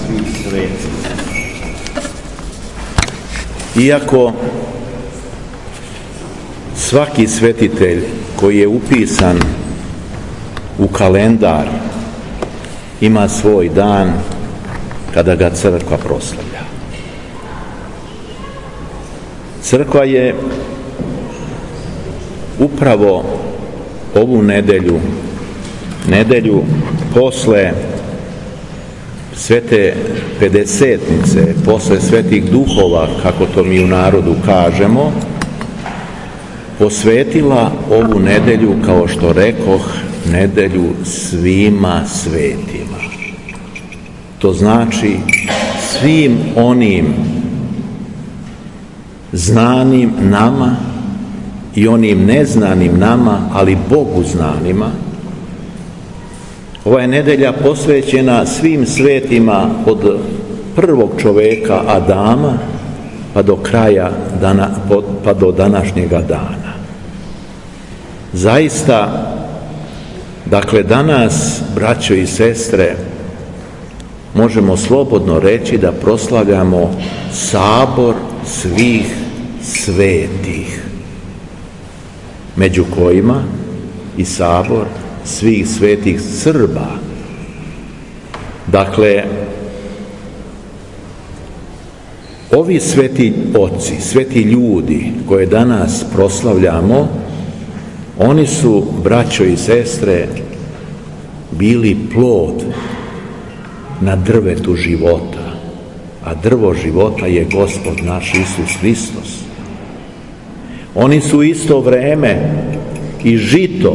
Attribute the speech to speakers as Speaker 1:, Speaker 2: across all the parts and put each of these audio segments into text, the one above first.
Speaker 1: svih svetih. Iako svaki svetitelj koji je upisan u kalendar ima svoj dan kada ga crkva proslavlja. Crkva je upravo ovu nedelju posle svete pedesetnice, posle svetih duhova, kako to mi u narodu kažemo, posvetila ovu nedelju, kao što rekoh, nedelju svima svetima. To znači svim onim znanim nama i onim neznanim nama, ali Bogu znanima. Ova je nedelja posvećena svim svetima od prvog čoveka Adama pa do kraja pa do današnjega dana. Zaista, dakle, danas, braćo i sestre, možemo slobodno reći da proslavljamo sabor svih svetih, među kojima i sabor svih svetih Srba. Dakle, ovi sveti oci, sveti ljudi koje danas proslavljamo, oni su, braćo i sestre, bili plod na drvetu života, a drvo života je Gospod naš Isus Hristos. Oni su isto vreme i žito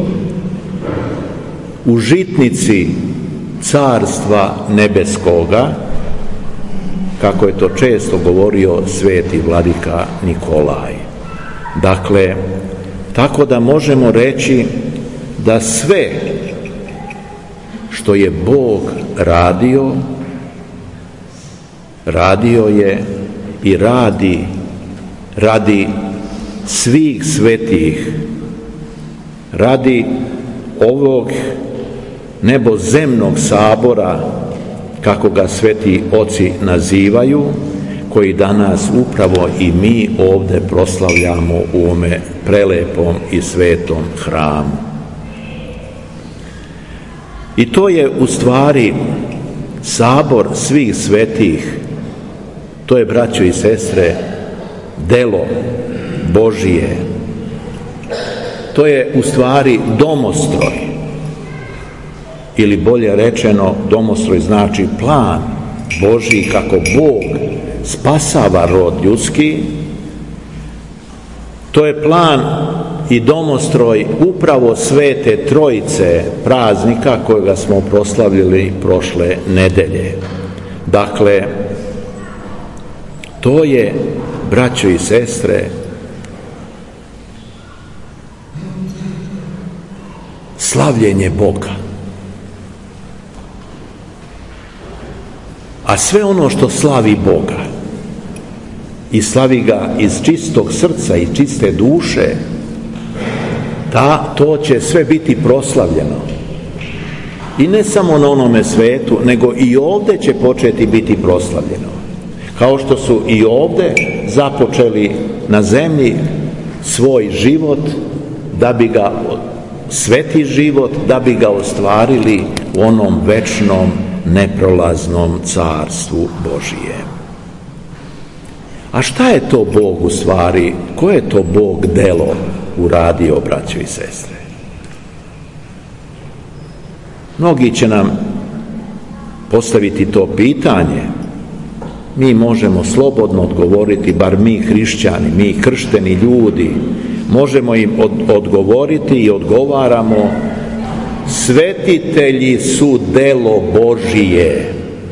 Speaker 1: u žitnici Carstva nebeskoga, kako je to često govorio sveti vladika Nikolaj. Dakle, tako da možemo reći da sve što je Bog radio je i radi svih svetih, radi ovog nebozemnog sabora, kako ga sveti oci nazivaju, koji danas upravo i mi ovdje proslavljamo u ovome prelepom i svetom hramu. I to je u stvari sabor svih svetih. To je, braćo i sestre, delo Božije. To je u stvari domostroj, ili bolje rečeno, domostroj znači plan Božji, kako Bog spasava rod ljudski. To je plan i domostroj upravo Svete Trojice, praznika kojega smo proslavili prošle nedelje. Dakle, to je, braćo i sestre, slavljenje Boga. A sve ono što slavi Boga i slavi ga iz čistog srca i čiste duše, to će sve biti proslavljeno. I ne samo na onome svetu, nego i ovdje će početi biti proslavljeno. Kao što su i ovdje započeli na zemlji svoj život, da bi ga, sveti život, da bi ga ostvarili u onom večnom, neprolaznom carstvu Božijem. A šta je to Bog u stvari? Koje je to Bog delo uradio, braćo i sestre? Mnogi će nam postaviti to pitanje. Mi možemo slobodno odgovoriti, bar mi hrišćani, mi kršteni ljudi, možemo im odgovoriti i odgovaramo: svetitelji su delo Božije.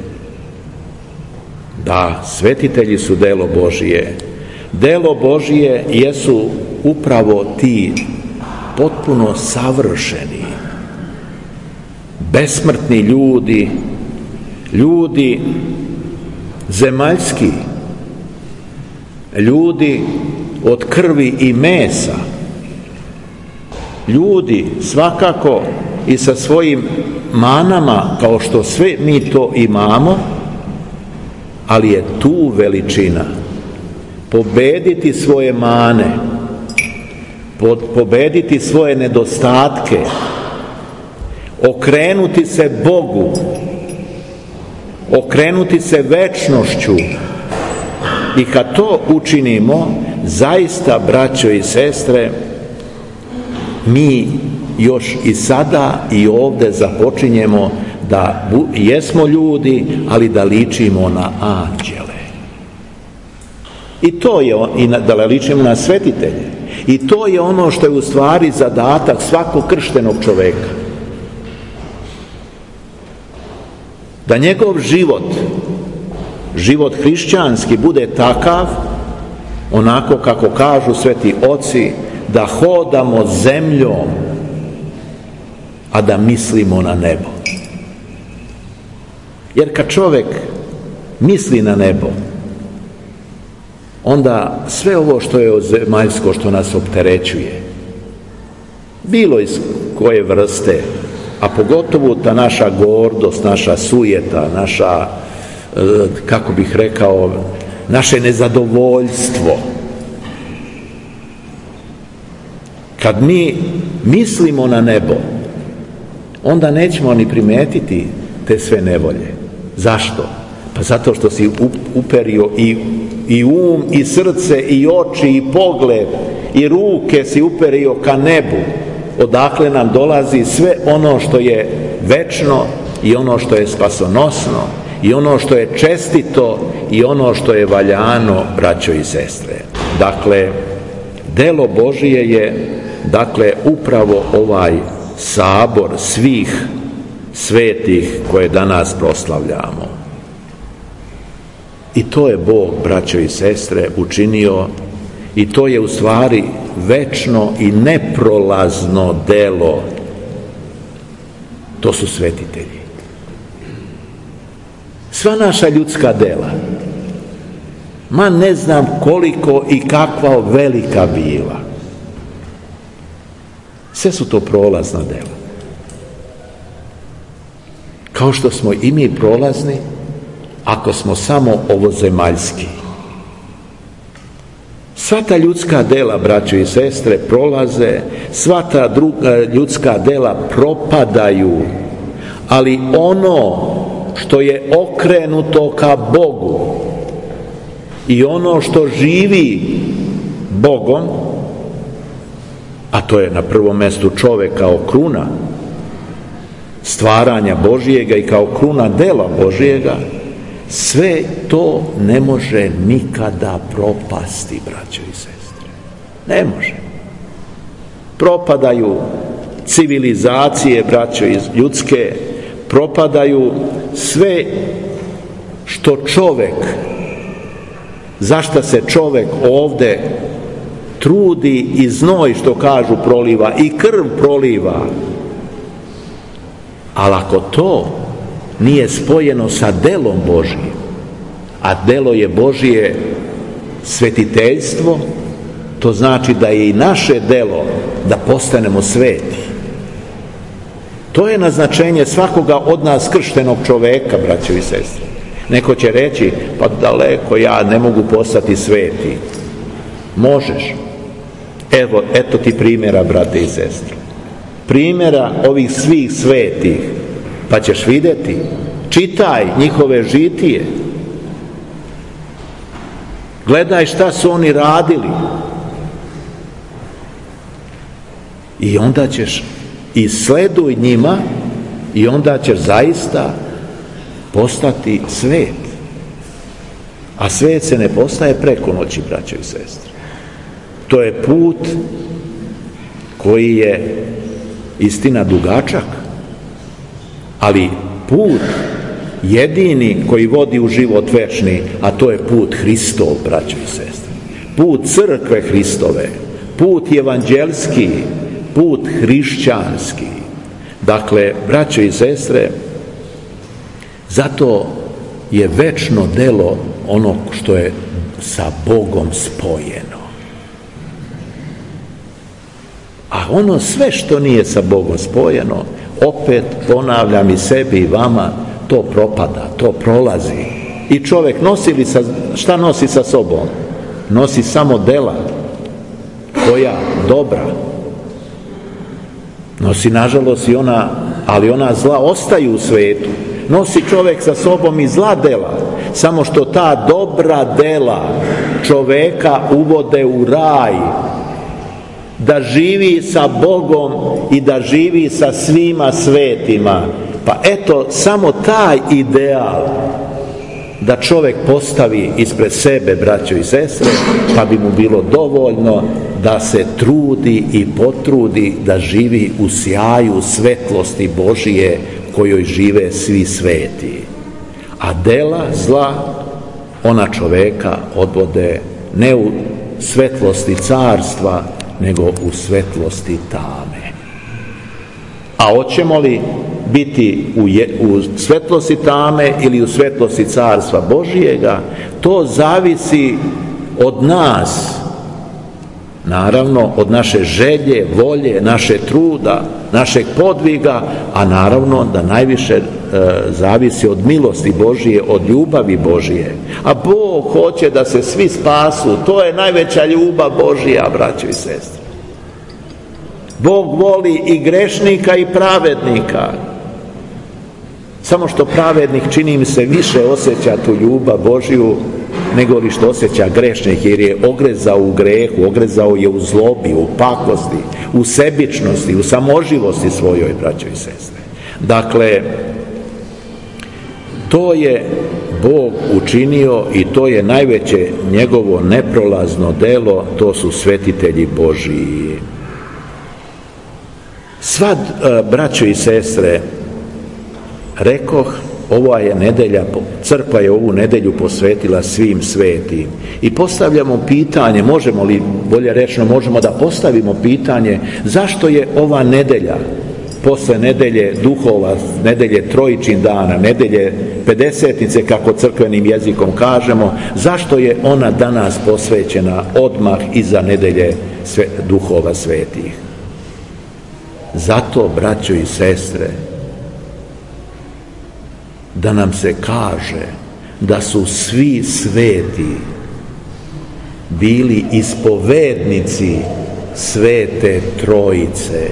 Speaker 1: Da, svetitelji su delo Božije. Delo Božije jesu upravo ti potpuno savršeni, besmrtni ljudi zemaljski, ljudi od krvi i mesa, ljudi svakako i sa svojim manama, kao što sve mi to imamo, ali je tu veličina. Pobediti svoje mane, pobediti svoje nedostatke, okrenuti se Bogu, okrenuti se večnošću. I kad to učinimo, zaista, braćo i sestre, mi još i sada i ovdje započinjemo da jesmo ljudi, ali da ličimo na anđele. I to je, da ličimo na svetitelje. I to je ono što je u stvari zadatak svakog krštenog čoveka. Da njegov život hrišćanski bude takav, onako kako kažu sveti oci, da hodamo zemljom, a da mislimo na nebo. Jer kad čovjek misli na nebo, onda sve ovo što je zemaljsko, što nas opterećuje, bilo iz koje vrste, a pogotovo ta naša gordost, naša sujeta, naša, kako bih rekao, naše nezadovoljstvo. Kad mi mislimo na nebo, onda nećemo ni primetiti te sve nevolje. Zašto? Pa zato što si uperio i um, i srce, i oči, i pogled, i ruke si uperio ka nebu, odakle nam dolazi sve ono što je večno i ono što je spasonosno i ono što je čestito i ono što je valjano, braćo i sestre. Dakle, delo Božije je, dakle, upravo ovaj sabor svih svetih koje danas proslavljamo. I to je Bog, braćo i sestre, učinio, i to je u stvari večno i neprolazno delo. To su svetitelji. Sva naša ljudska dela, ma ne znam koliko i kakva velika bila, sve su to prolazna dela. Kao što smo i mi prolazni, ako smo samo ovozemaljski. Sva ta ljudska dela, braćo i sestre, prolaze, sva ta druga ljudska dela propadaju, ali ono što je okrenuto ka Bogu i ono što živi Bogom, a to je na prvom mjestu čovjek kao kruna stvaranja Božijega i kao kruna dela Božijega, sve to ne može nikada propasti, braćo i sestre. Ne može. Propadaju civilizacije, braćo ljudske, propadaju sve što čovjek, zašto se čovjek ovdje trudi i znoj, što kažu, proliva i krv proliva. Ali ako to nije spojeno sa delom Božijim, a delo je Božije svetiteljstvo, to znači da je i naše delo da postanemo sveti. To je naznačenje svakoga od nas krštenog čoveka, braćo i sestre. Neko će reći, pa daleko, ja ne mogu postati sveti. Možeš. Eto ti primjera, brate i sestre. Primjera ovih svih svetih, pa ćeš vidjeti. Čitaj njihove žitije. Gledaj šta su oni radili. I onda ćeš, i sleduj njima, i onda ćeš zaista postati svet. A svet se ne postaje preko noći, braćo i sestre. To je put koji je istina dugačak, ali put jedini koji vodi u život večni, a to je put Hristov, braćo i sestre. Put crkve Hristove, put evanđelski, put hrišćanski. Dakle, braćo i sestre, zato je večno delo ono što je sa Bogom spojeno. A ono sve što nije sa Bogom spojeno, opet ponavljam i sebi i vama, to propada, to prolazi. I čovjek šta nosi sa sobom? Nosi samo dela, koja dobra. Nosi nažalost i ona, ali ona zla ostaju u svijetu. Nosi čovjek sa sobom i zla dela, samo što ta dobra dela čovjeka uvode u raj, da živi sa Bogom i da živi sa svima svetima. Pa eto, samo taj ideal da čovjek postavi ispred sebe, braćo i sestre, pa bi mu bilo dovoljno da se trudi i potrudi da živi u sjaju svetlosti Božije kojoj žive svi sveti. A dela zla, ona čovjeka odvode ne u svetlosti carstva, nego u svetlosti tame. A hoćemo li biti u svetlosti tame ili u svetlosti carstva Božijega, to zavisi od nas. Naravno, od naše želje, volje, naše truda, našeg podviga, a naravno da najviše zavisi od milosti Božije, od ljubavi Božije. A Bog hoće da se svi spasu, to je najveća ljubav Božija, braćo i sestre. Bog voli i grešnika i pravednika. Samo što pravednik, čini mi se, više osjeća tu ljubav Božiju nego li što osjeća grešnik, jer je ogrezao u grehu, ogrezao je u zlobi, u pakosti, u sebičnosti, u samoživosti svojoj, braćo i sestre. Dakle, to je Bog učinio i to je najveće njegovo neprolazno delo, to su svetitelji Božiji. Sva, braćo i sestre, rekoh, ova je nedelja, crkva je ovu nedelju posvetila svim svetim. I postavljamo pitanje, možemo li, bolje rečeno, možemo da postavimo pitanje, zašto je ova nedelja, posle nedelje duhova, nedelje trojičin dana, nedelje pedesetnice, kako crkvenim jezikom kažemo, zašto je ona danas posvećena odmah iza nedelje duhova svetih? Zato, braćo i sestre, da nam se kaže da su svi sveti bili ispovednici Svete Trojice.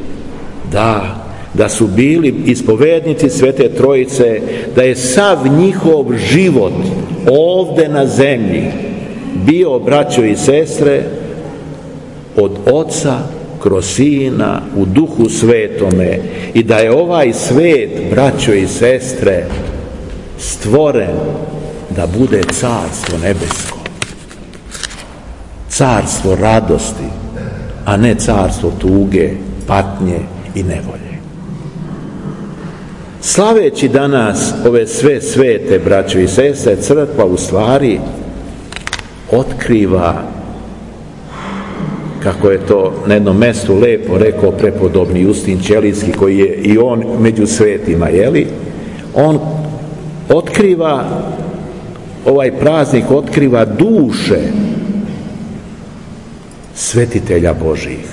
Speaker 1: Da su bili ispovednici Svete Trojice, da je sav njihov život ovde na zemlji bio, braćo i sestre, od Oca kroz Sina u Duhu Svetome, i da je ovaj svet, braćo i sestre, stvoren da bude carstvo nebesko, carstvo radosti, a ne carstvo tuge, patnje i nevolje. Slaveći danas ove sve svete, braćo i sestre, crkva u stvari otkriva, kako je to na jednom mestu lepo rekao prepodobni Justin Ćelijski, koji je i on među svetima, on otkriva, ovaj praznik otkriva duše svetitelja Božih.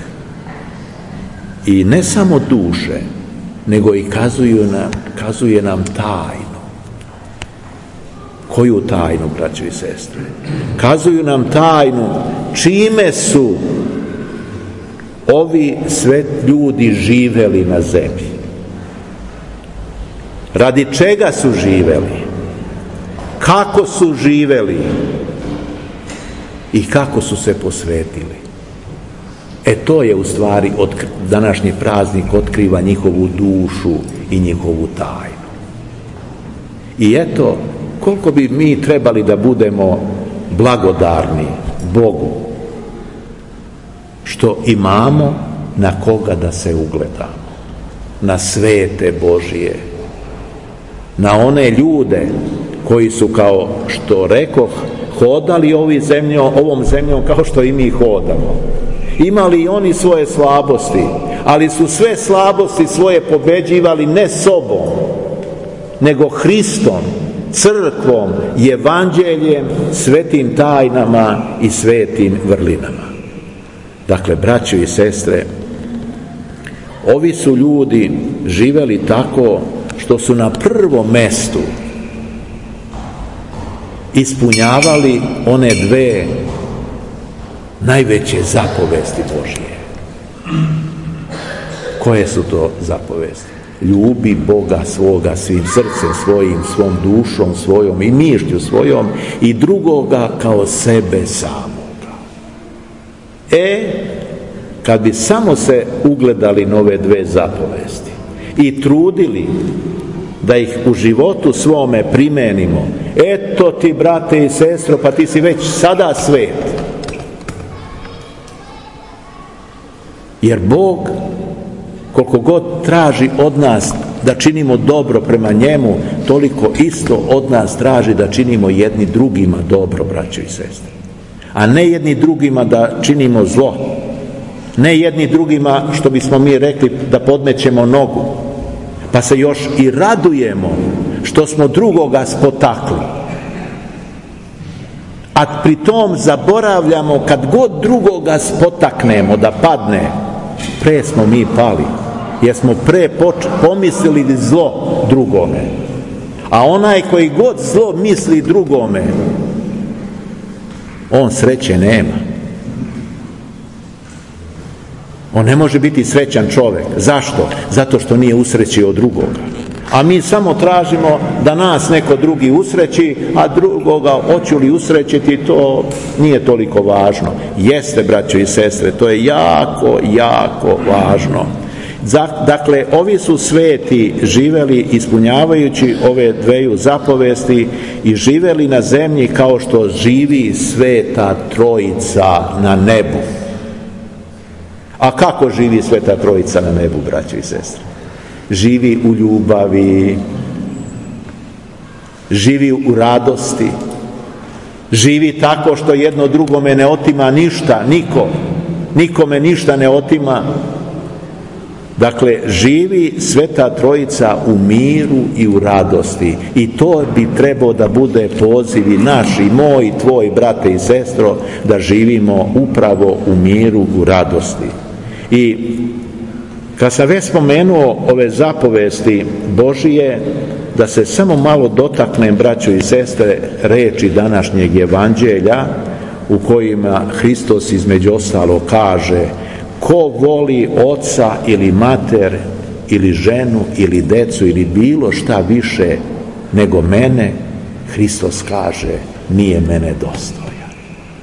Speaker 1: I ne samo duše, nego i kazuje nam tajnu. Koju tajnu, braćo i sestre? Kazuju nam tajnu čime su ovi sve ljudi živeli na zemlji. Radi čega su živeli? Kako su živeli? I kako su se posvetili? To je u stvari današnji praznik otkriva njihovu dušu i njihovu tajnu. I eto, koliko bi mi trebali da budemo blagodarni Bogu što imamo na koga da se ugledamo, na svete Božije, na one ljude koji su, kao što rekoh, hodali ovom zemljom kao što i mi hodamo. Imali i oni svoje slabosti, ali su sve slabosti svoje pobeđivali ne sobom, nego Hristom, crkvom, evanđeljem, svetim tajnama i svetim vrlinama. Dakle, braćo i sestre, ovi su ljudi živeli tako što su na prvom mestu ispunjavali one dve najveće zapovesti Božije. Koje su to zapovesti? Ljubi Boga svoga svim srcem svojim, svom dušom svojom i mišlju svojom i drugoga kao sebe samoga. Kad bi samo se ugledali na ove dve zapovesti i trudili da ih u životu svome primenimo, eto ti, brate i sestro, pa ti si već sada svet. Jer Bog, koliko god traži od nas da činimo dobro prema njemu, toliko isto od nas traži da činimo jedni drugima dobro, braćo i sestre. A ne jedni drugima da činimo zlo. Ne jedni drugima, što bismo mi rekli, da podmećemo nogu. Pa se još i radujemo što smo drugoga spotakli. A pri tom zaboravljamo, kad god drugoga spotaknemo da padne, pre smo mi pali. Jer smo pre pomislili zlo drugome. A onaj koji god zlo misli drugome, on sreće nema. On ne može biti srećan čovjek. Zašto? Zato što nije usrećio drugoga. A mi samo tražimo da nas neko drugi usreći, a drugoga hoću li usrećiti, to nije toliko važno. Jeste, braćo i sestre, to je jako, jako važno. Dakle, ovi su sveti živeli ispunjavajući ove dveju zapovesti i živeli na zemlji kao što živi Sveta Trojica na nebu. A kako živi Sveta Trojica na nebu, braćo i sestre? Živi u ljubavi, živi u radosti, živi tako što jedno drugome ne otima ništa, nikome ništa ne otima. Dakle, živi Sveta Trojica u miru i u radosti. I to bi trebao da bude poziv i naš i moj i tvoj, brate i sestro, da živimo upravo u miru, u radosti. I kad sam već spomenuo ove zapovesti Božije, da se samo malo dotaknem, braćo i sestre, reči današnjeg evanđelja u kojima Hristos između ostalo kaže: ko voli oca ili mater ili ženu ili decu ili bilo šta više nego mene, Hristos kaže, nije mene dostojan.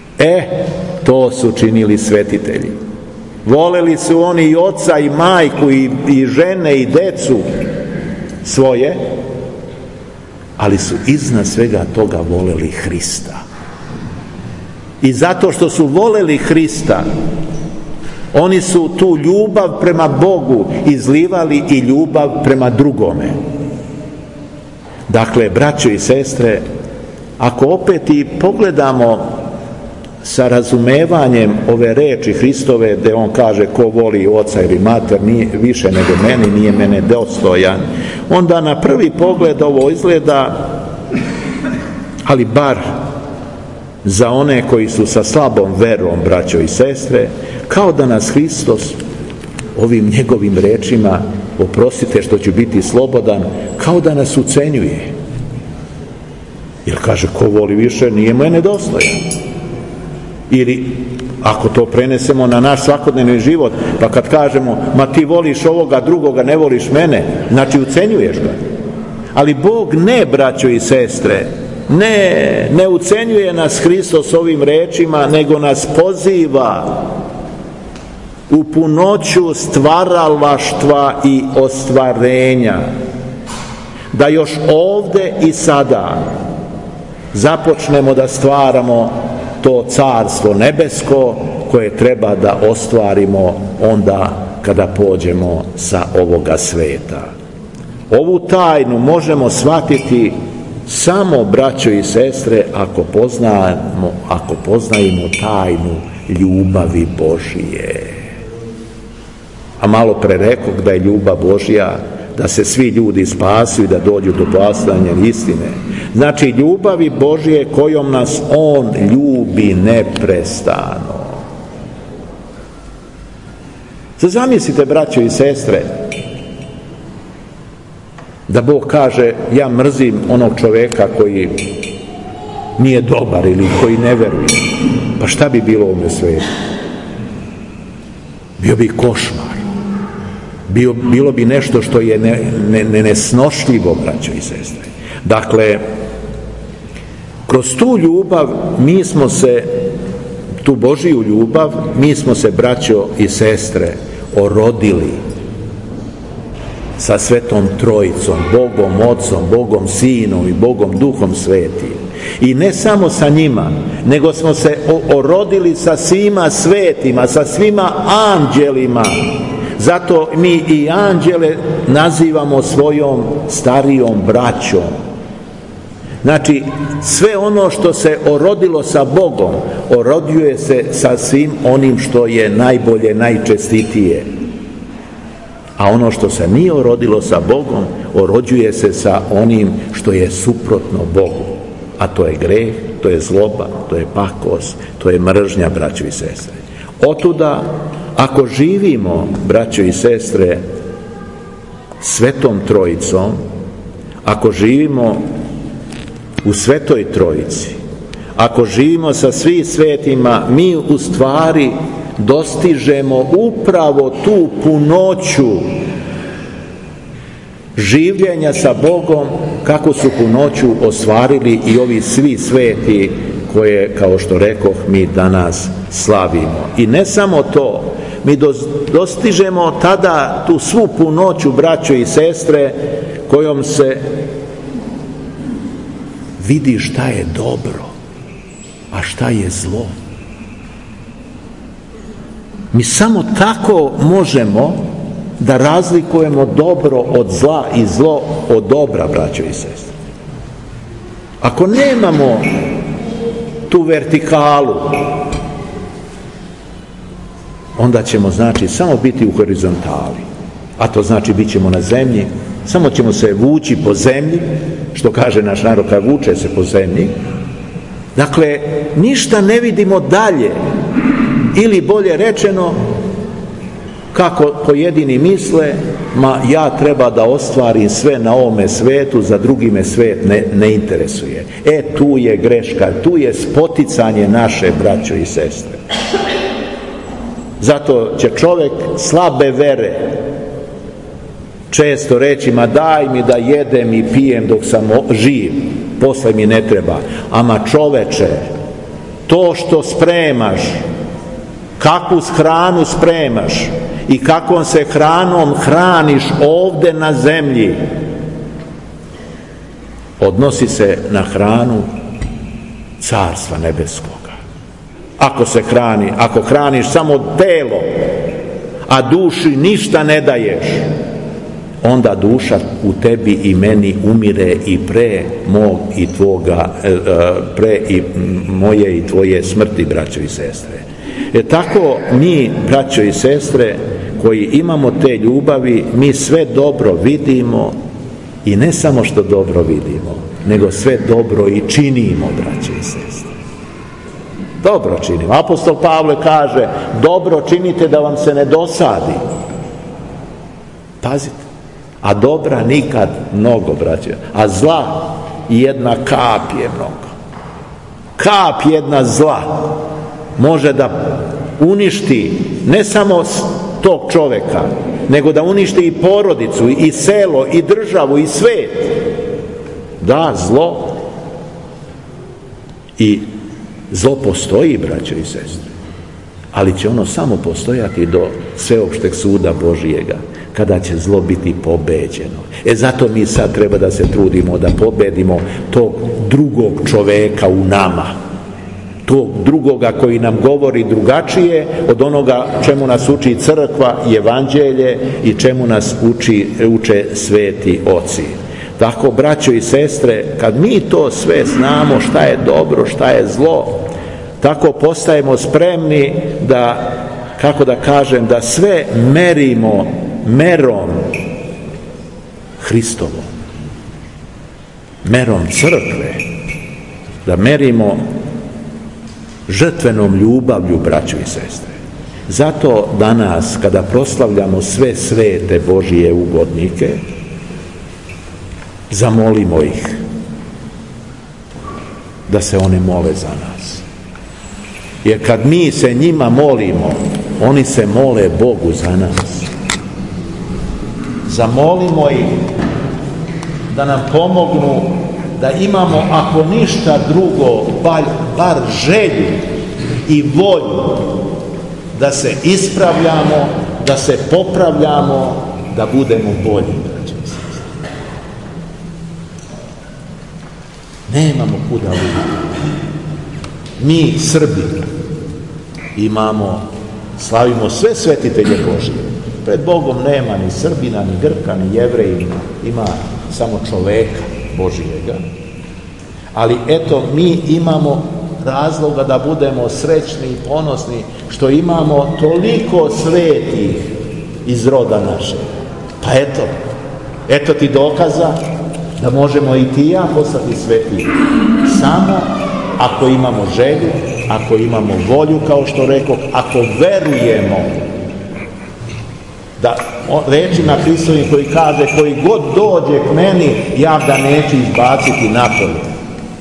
Speaker 1: To su činili svetitelji. Voleli su oni i oca i majku i žene i decu svoje, ali su iznad svega toga voleli Hrista. I zato što su voleli Hrista, oni su tu ljubav prema Bogu izlivali i ljubav prema drugome. Dakle, braćo i sestre, ako opet i pogledamo sa razumevanjem ove reči Hristove, gdje on kaže ko voli oca ili mater nije više nego meni, nije mene dostojan, onda na prvi pogled ovo izgleda, ali bar za one koji su sa slabom verom, braćo i sestre, kao da nas Hristos ovim njegovim rečima, oprostite što ću biti slobodan, kao da nas ucenjuje. Jer kaže, ko voli više nije mene dostojan. Ili ako to prenesemo na naš svakodnevni život, pa kad kažemo, ma ti voliš ovoga, drugoga, ne voliš mene, znači ucenjuješ ga. Ali Bog ne, braćo i sestre, ne ucenjuje nas Hristos ovim rečima, nego nas poziva u punoću stvaralaštva i ostvarenja, da još ovde i sada započnemo da stvaramo to carstvo nebesko koje treba da ostvarimo onda kada pođemo sa ovoga sveta. Ovu tajnu možemo shvatiti samo, braćo i sestre, ako poznajemo tajnu ljubavi Božije. A malo pre rekoh da je ljubav Božja da se svi ljudi spasu i da dođu do blagostanja istine. Znači, ljubavi Božje kojom nas On ljubi neprestano. Zamislite, braćo i sestre, da Bog kaže, ja mrzim onog čoveka koji nije dobar ili koji ne veruje, pa šta bi bilo u ovome svijetu? Bio bi košmar. Bilo bi nešto što je nesnošljivo, braćo i sestre. Dakle, kroz tu ljubav mi smo se, tu Božiju ljubav, mi smo se, braćo i sestre, orodili sa Svetom Trojicom, Bogom Otcom, Bogom Sinom i Bogom Duhom Svetim. I ne samo sa njima, nego smo se orodili sa svima svetima, sa svima anđelima. Zato mi i anđele nazivamo svojom starijom braćom. Znači, sve ono što se orodilo sa Bogom, orođuje se sa svim onim što je najbolje, najčestitije. A ono što se nije orodilo sa Bogom, orođuje se sa onim što je suprotno Bogu. A to je greh, to je zloba, to je pakost, to je mržnja, braćo i sestre. Otuda, ako živimo, braćo i sestre, Svetom Trojicom, ako živimo u Svetoj Trojici, ako živimo sa svim svetima, mi u stvari dostižemo upravo tu punoću življenja sa Bogom, kako su punoću ostvarili i ovi svi sveti koje, kao što rekoh, mi danas slavimo. I ne samo to, mi dostižemo tada tu svu punoću, braćo i sestre, kojom se vidi šta je dobro, a šta je zlo. Mi samo tako možemo da razlikujemo dobro od zla i zlo od dobra, braćo i sestre. Ako nemamo tu vertikalu, onda ćemo, znači, samo biti u horizontali. A to znači bit ćemo na zemlji, samo ćemo se vući po zemlji, što kaže naš narod, kad vuče se po zemlji. Dakle, ništa ne vidimo dalje, ili bolje rečeno, kako pojedini misle, ja treba da ostvarim sve na ovome svetu, za drugi me svet ne interesuje. Tu je greška, tu je spoticanje naše, braćo i sestre. Zato će čovjek slabe vere često reći, ma daj mi da jedem i pijem dok sam živ, posle mi ne treba. Ama čoveče, to što spremaš, kakvu hranu spremaš i kakvom se hranom hraniš ovde na zemlji, odnosi se na hranu Carstva nebeskoga. Ako hraniš samo telo, a duši ništa ne daješ, onda duša u tebi i meni umire i pre moje i tvoje smrti, braćo i sestre. Tako mi, braćo i sestre, koji imamo te ljubavi, mi sve dobro vidimo, i ne samo što dobro vidimo, nego sve dobro i činimo, braćo i sestre. Dobro činimo. Apostol Pavle kaže, dobro činite da vam se ne dosadi. Pazite, a dobra nikad mnogo, braćo, a zla jedna kap je mnogo. Kap jedna zla može da uništi ne samo tog čoveka, nego da uništi i porodicu, i selo, i državu, i svet. Da, zlo. I zlo postoji, braćo i sestre, ali će ono samo postojati do sveopšteg suda Božijega, kada će zlo biti pobeđeno. Zato mi sad treba da se trudimo da pobedimo tog drugog čoveka u nama, tog drugoga koji nam govori drugačije od onoga čemu nas uči crkva i evanđelje i čemu nas uče sveti oci. Tako, braćo i sestre, kad mi to sve znamo šta je dobro, šta je zlo, tako postajemo spremni da, kako da kažem, da sve merimo merom Hristovom, merom crkve, da merimo žrtvenom ljubavlju, braćo i sestre. Zato danas, kada proslavljamo sve svete Božije ugodnike, zamolimo ih da se oni mole za nas. Jer kad mi se njima molimo, oni se mole Bogu za nas. Zamolimo ih da nam pomognu da imamo, ako ništa drugo, bar želju i volju da se ispravljamo, da se popravljamo, da budemo bolji. Nemamo kuda luditi. Mi, Srbi, slavimo sve svetitelje Božje. Pred Bogom nema ni Srbina, ni Grka, ni Jevrejina. Ima samo čoveka Božijega. Ali eto, mi imamo razloga da budemo srećni i ponosni što imamo toliko svetih iz roda našeg. Pa eto ti dokaza da možemo i ti i ja postati sveti. Samo ako imamo želju, ako imamo volju, kao što rekoh, ako verujemo da rečima Hristovim koji kaže koji god dođe k meni, ja ga neću izbaciti napolje.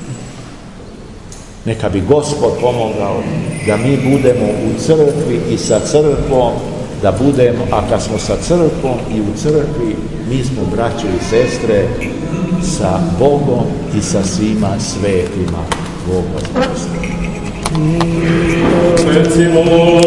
Speaker 1: Neka bi Gospod pomogao da mi budemo u crkvi i sa crkvom, da budemo, a kad smo sa crkvom i u crkvi, mi smo braće i sestre sa Bogom i sa svima svetima Boga.